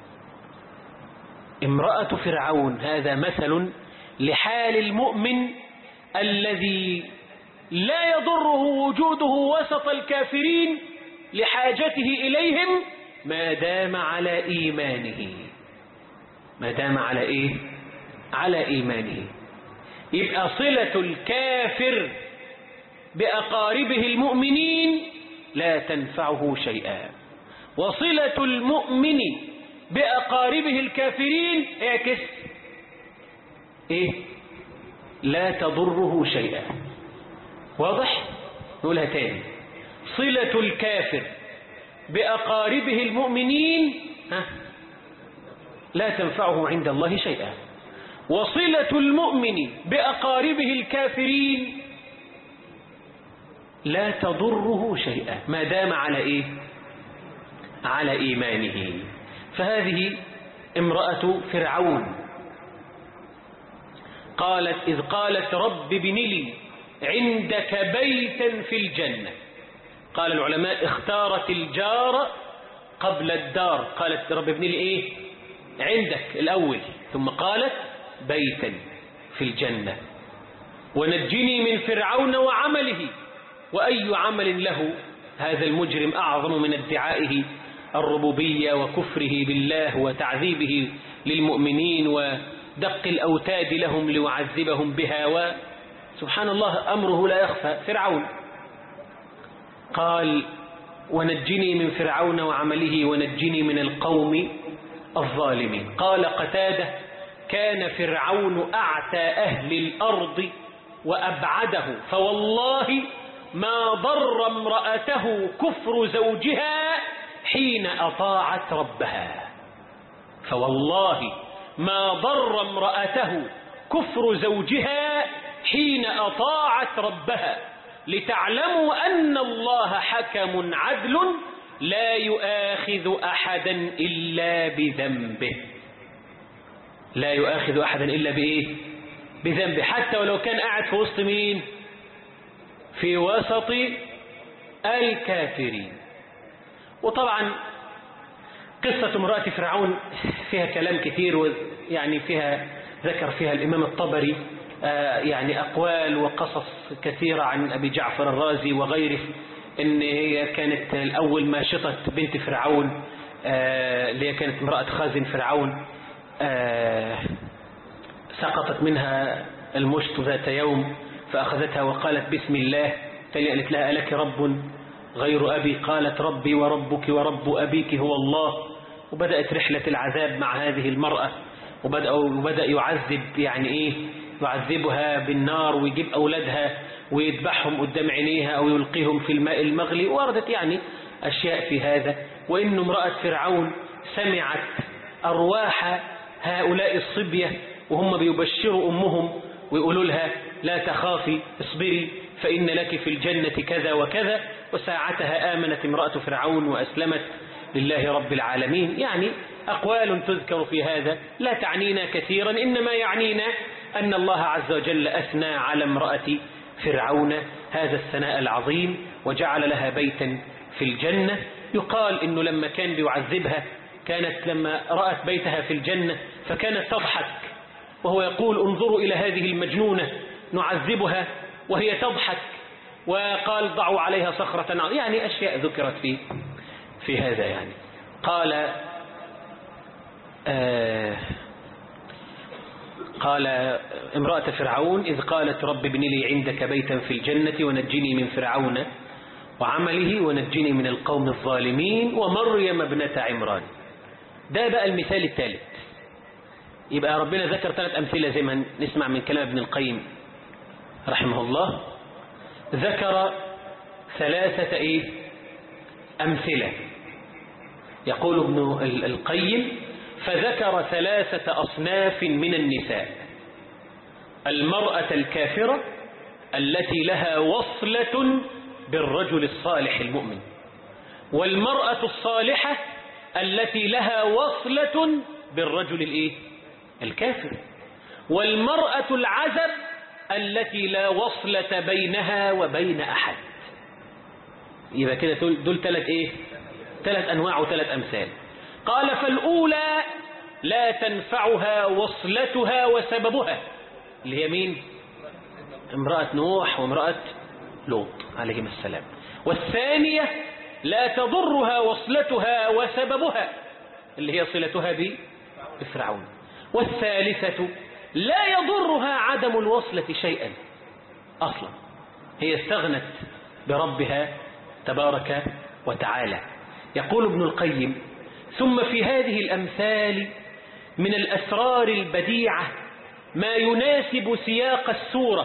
امرأة فرعون هذا مثل لحال المؤمن الذي لا يضره وجوده وسط الكافرين لحاجته إليهم ما دام على إيمانه. ما دام على إيه؟ على إيمانه. يبقى صلة الكافر بأقاربه المؤمنين لا تنفعه شيئا، وصلة المؤمن بأقاربه الكافرين اعكس إيه؟ لا تضره شيئا. واضح؟ نقولها تاني: صلة الكافر بأقاربه المؤمنين لا تنفعه عند الله شيئا، وصلة المؤمن بأقاربه الكافرين لا تضره شيئا ما دام على إيه؟ على إيمانه. فهذه امرأة فرعون إذ قالت: رب ابن لي عندك بيتا في الجنة. قال العلماء: اختارت الجار قبل الدار. قالت: رب ابن لي إيه؟ عندك الأول، ثم قالت: بيتا في الجنة، ونجني من فرعون وعمله. وأي عمل له هذا المجرم أعظم من ادعائه الربوبية وكفره بالله وتعذيبه للمؤمنين ودق الأوتاد لهم ليعذبهم بها، سبحان الله أمره لا يخفى. فرعون قال: ونجني من فرعون وعمله ونجني من القوم الظالمين. قال قتادة: كان فرعون أعتى أهل الأرض وأبعده، فوالله ما ضر امرأته كفر زوجها حين أطاعت ربها. فوالله ما ضر امرأته كفر زوجها حين أطاعت ربها، لتعلموا أن الله حكم عدل لا يؤاخذ أحدا إلا بذنبه. لا يؤاخذ أحدا إلا بإيه؟ بذنبه، حتى ولو كان قاعد في وسط مين؟ في وسط الكافرين. وطبعا قصة امرأة فرعون فيها كلام كثير، ويعني فيها ذكر فيها الإمام الطبري يعني أقوال وقصص كثيرة عن أبي جعفر الرازي وغيره، إن هي كانت الأول ماشطة بنت فرعون اللي هي كانت امرأة خازن فرعون، سقطت منها المشط ذات يوم فأخذتها وقالت: بسم الله. قالت لها: ألك رب غير أبي؟ قالت: ربي وربك ورب أبيك هو الله. وبدأت رحلة العذاب مع هذه المرأة، وبدأ يعذب، يعني إيه؟ يعذبها بالنار ويجيب أولادها ويذبحهم قدام عينيها أو يلقيهم في الماء المغلي. وردت يعني أشياء في هذا. وإن امرأة فرعون سمعت أرواح هؤلاء الصبية وهم بيبشروا أمهم ويقولوا لها: لا تخافي، اصبري، فإن لك في الجنة كذا وكذا، وساعتها آمنت امرأة فرعون وأسلمت لله رب العالمين. يعني أقوال تذكر في هذا لا تعنينا كثيرا، إنما يعنينا أن الله عز وجل أثنى على امرأة فرعون هذا الثناء العظيم وجعل لها بيتا في الجنة. يقال إنه لما كان بيعذبها كانت لما رأت بيتها في الجنة فكانت تضحك، وهو يقول انظروا إلى هذه المجنونة نعذبها وهي تضحك، وقال ضعوا عليها صخرة، يعني أشياء ذكرت في هذا. يعني قال امرأة فرعون إذ قالت رب ابن لي عندك بيتا في الجنة ونجني من فرعون وعمله ونجني من القوم الظالمين ومريم ابنة عمران. ده بقى المثال الثالث. يبقى ربنا ذكر 3 أمثلة زي ما نسمع من كلام ابن القيم رحمه الله. ذكر 3 أمثلة. يقول ابن القيم فذكر 3 أصناف من النساء: المرأة الكافرة التي لها وصلة بالرجل الصالح المؤمن، والمرأة الصالحة التي لها وصلة بالرجل الكافر، والمرأة العزب التي لا وصلة بينها وبين أحد. يبقى كده دول 3 أنواع و3 أمثال. قال فالأولى لا تنفعها وصلتها وسببها، اللي هي مين؟ امرأة نوح وامرأة لوط عليهم السلام. والثانية لا تضرها وصلتها وسببها، اللي هي صلتها بفرعون. والثالثة لا يضرها عدم الوصلة شيئا أصلا، هي استغنت بربها تبارك وتعالى. يقول ابن القيم ثم في هذه الأمثال من الأسرار البديعة ما يناسب سياق السورة.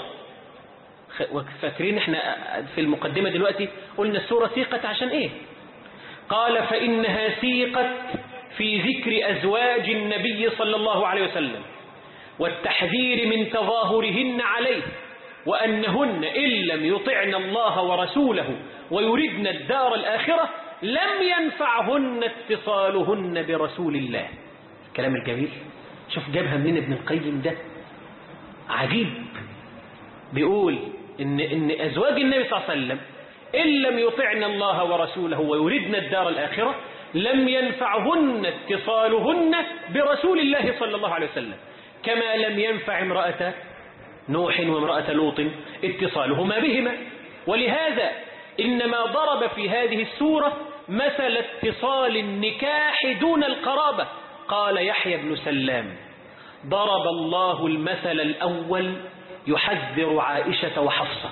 فاكرين احنا في المقدمة دلوقتي قلنا السورة سيقت عشان ايه؟ قال فإنها سيقت في ذكر أزواج النبي صلى الله عليه وسلم والتحذير من تظاهرهن عليه، وأنهن إن لم يطعن الله ورسوله ويردن الدار الآخرة لم ينفعهن اتصالهن برسول الله. الكلام الجميل، شوف جابها منين ابن القيم، ده عجيب. بيقول إن أزواج النبي صلى الله عليه وسلم إن لم يطعن الله ورسوله ويردن الدار الآخرة لم ينفعهن اتصالهن برسول الله صلى الله عليه وسلم، كما لم ينفع امرأة نوح وامرأة لوط اتصالهما بهما. ولهذا إنما ضرب في هذه السورة مثل اتصال النكاح دون القرابة. قال يحيى بن سلام ضرب الله المثل الأول يحذر عائشة وحفصة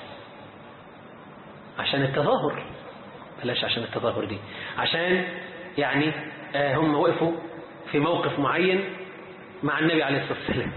عشان التظاهر، بلاش عشان التظاهر دي، عشان يعني هم وقفوا في موقف معين مع النبي عليه الصلاة والسلام.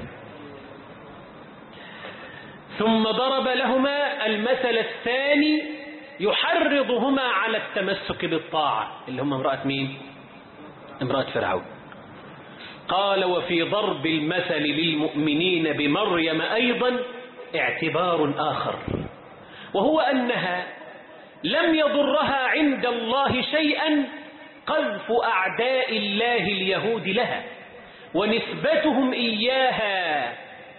ثم ضرب لهما المثل الثاني يحرضهما على التمسك بالطاعة، اللي هم امرأة مين؟ امرأة فرعون. قال وفي ضرب المثل للمؤمنين بمريم أيضا اعتبار آخر، وهو أنها لم يضرها عند الله شيئا قذف أعداء الله اليهود لها ونسبتهم إياها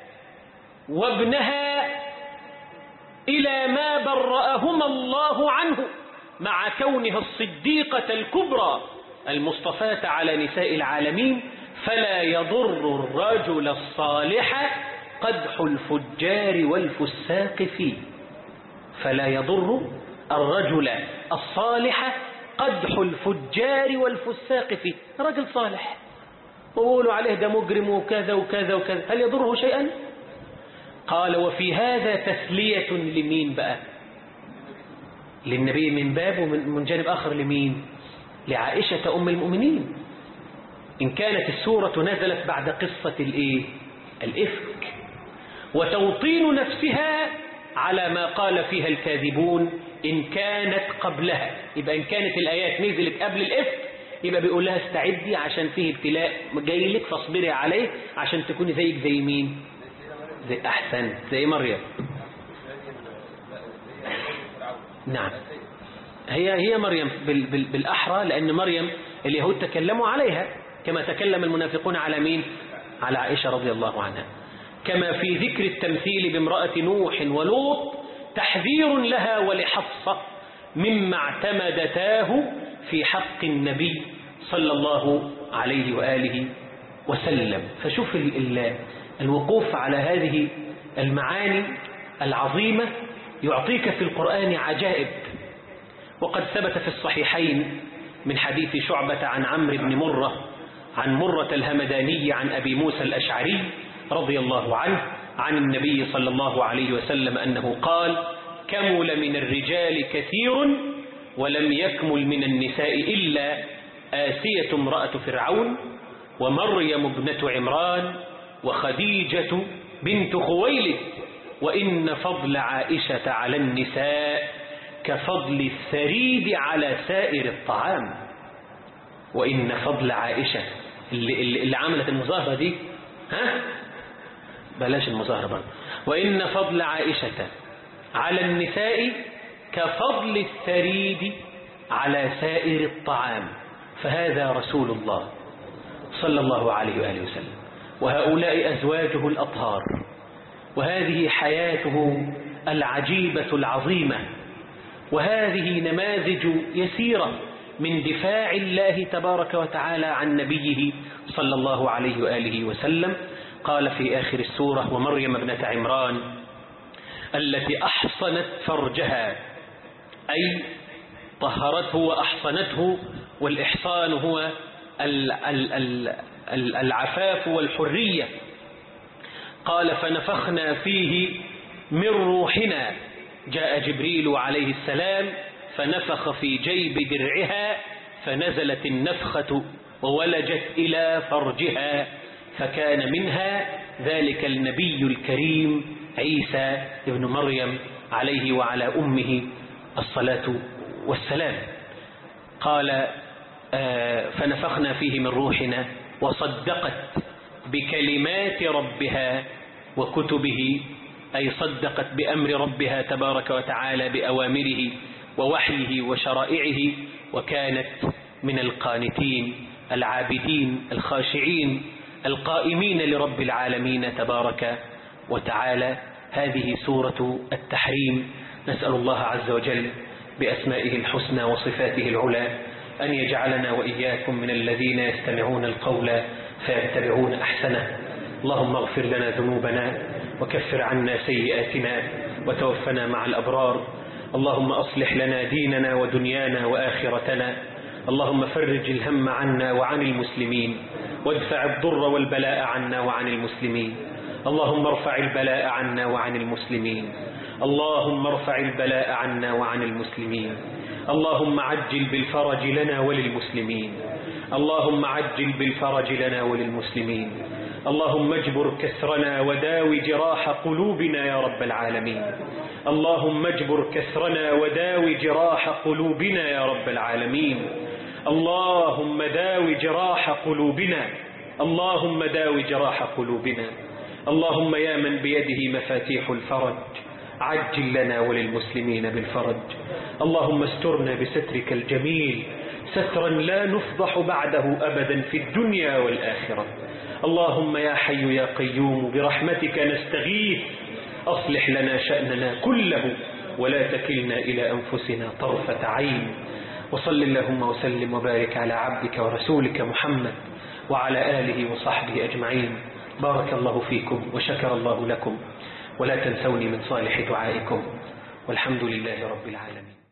وابنها إلى ما برأهما الله عنه، مع كونها الصديقة الكبرى المصطفاة على نساء العالمين. فلا يضر الرجل الصالح قدح الفجار والفساق فيه، فلا يضر الرجل الصالح قدح الفجار والفساق فيه. رجل صالح وقولوا عليه ده مجرم وكذا وكذا وكذا، هل يضره شيئا؟ قال وفي هذا تسلية لمين بقى؟ للنبي من باب، ومن جانب آخر لمين؟ لعائشة أم المؤمنين. إن كانت السورة نزلت بعد قصة الإفك وتوطين نفسها على ما قال فيها الكاذبون إن كانت قبلها، يبقى إن كانت الآيات نزلت قبل الإفك يبقى بيقول لها استعدي عشان فيه ابتلاء جاي لك فاصبري عليه عشان تكوني زيك زي مين؟ زي أحسن زي مريم. نعم، هي مريم بالأحرى، لأن مريم اليهود تكلموا عليها كما تكلم المنافقون على مين؟ على عائشة رضي الله عنها. كما في ذكر التمثيل بامرأة نوح ولوط تحذير لها ولحفصة مما اعتمدتاه في حق النبي صلى الله عليه وآله وسلم. فشوف الوقوف على هذه المعاني العظيمة يعطيك في القرآن عجائب. وقد ثبت في الصحيحين من حديث شعبة عن عمرو بن مرة عن مرة الهمداني عن أبي موسى الأشعري رضي الله عنه عن النبي صلى الله عليه وسلم أنه قال: كمل من الرجال كثير ولم يكمل من النساء إلا آسية امرأة فرعون ومريم ابنة عمران وخديجة بنت خويلد، وإن فضل عائشة على النساء كفضل الثريد على سائر الطعام. وإن فضل عائشة اللي عملت المظاهرة دي، بلاش المظاهرة بقى. وإن فضل عائشة على النساء كفضل الثريد على سائر الطعام. فهذا رسول الله صلى الله عليه وآله وسلم، وهؤلاء أزواجه الأطهار، وهذه حياته العجيبة العظيمة، وهذه نماذج يسيرة من دفاع الله تبارك وتعالى عن نبيه صلى الله عليه وآله وسلم. قال في آخر السورة: ومريم ابنة عمران التي أحصنت فرجها، أي طهرته وأحصنته، والإحصان هو العفاف والحرية. قال: فنفخنا فيه من روحنا. جاء جبريل عليه السلام فنفخ في جيب درعها فنزلت النفخة وولجت إلى فرجها، فكان منها ذلك النبي الكريم عيسى ابن مريم عليه وعلى أمه الصلاة والسلام. قال: فنفخنا فيه من روحنا وصدقت بكلمات ربها وكتبه، أي صدقت بأمر ربها تبارك وتعالى بأوامره ووحيه وشرائعه، وكانت من القانتين العابدين الخاشعين القائمين لرب العالمين تبارك وتعالى. هذه سورة التحريم. نسأل الله عز وجل بأسمائه الحسنى وصفاته العلى أن يجعلنا وإياكم من الذين يستمعون القول فيتبعون أحسنه. اللهم اغفر لنا ذنوبنا وكفر عنا سيئاتنا وتوفنا مع الأبرار. اللهم أصلح لنا ديننا ودنيانا وآخرتنا. اللهم فرج الهم عنا وعن المسلمين، وادفع الضر والبلاء عنا وعن المسلمين. اللهم ارفع البلاء عنا وعن المسلمين. اللهم ارفع البلاء عنا وعن المسلمين. اللهم عجل بالفرج لنا وللمسلمين. اللهم عجل بالفرج لنا وللمسلمين. اللهم اجبر كسرنا وداوي جراح قلوبنا يا رب العالمين. اللهم اجبر كسرنا وداوي جراح قلوبنا يا رب العالمين. اللهم داوي جراح قلوبنا. اللهم داوي جراح قلوبنا. اللهم يا من بيده مفاتيح الفرج عجل لنا وللمسلمين بالفرج. اللهم استرنا بسترك الجميل سترا لا نفضح بعده أبدا في الدنيا والآخرة. اللهم يا حي يا قيوم برحمتك نستغيث، أصلح لنا شأننا كله ولا تكلنا إلى أنفسنا طرفة عين. وصل اللهم وسلم وبارك على عبدك ورسولك محمد وعلى آله وصحبه أجمعين. بارك الله فيكم وشكر الله لكم، ولا تنسوني من صالح دعائكم، والحمد لله رب العالمين.